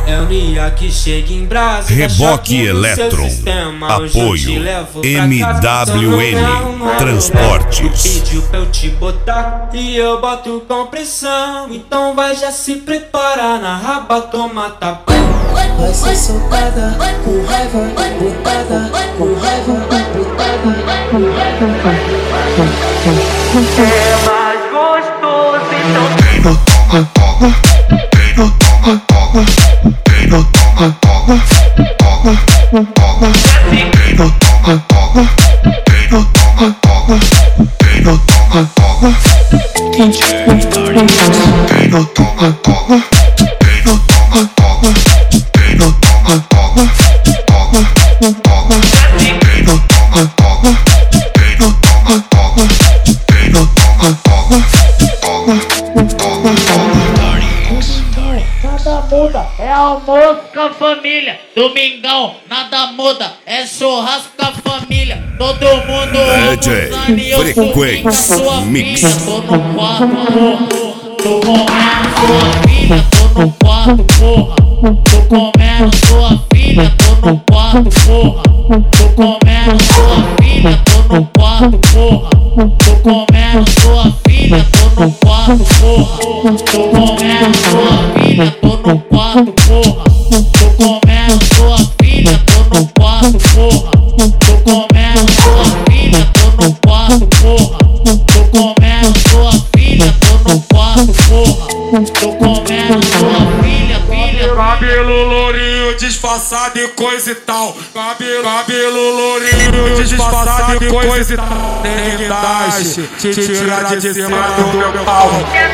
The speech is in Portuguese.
É o Nia que chega em brasa. Reboque Eletron. Apoio MWN Transportes. Pediu pra eu te botar e eu boto com pressão. Então vai já se preparar na raba, toma tapa. Vai ser soltada, com raiva, botada, com raiva, botada. É mais gostoso, então. Nada muda, é almoço com a família. Domingão, nada muda, é churrasco com a família. Todo mundo DJ almoçando e eu subindo sua Mix. filha. Tô no quarto, porra. Tô comendo sua filha, tô no quarto, porra. Tô comendo sua filha, tô no quarto, porra. Tô comendo sua filha, tô no quarto, porra. Tô comendo sua filha, tô no quarto, porra. Tô comendo sua filha, tô no quarto, porra. Tô comendo sua filha, tô no quarto, porra. Tô comendo sua filha, tô no quarto, porra. Tô comendo sua filha, tô no quarto, porra. Tô comendo sua filha, cabelo lourinho disfarçado de coisa e tal. Cabelo lourinho disfarçado de coisa e tal. Tem guindaste, te tirar de cima do meu pau.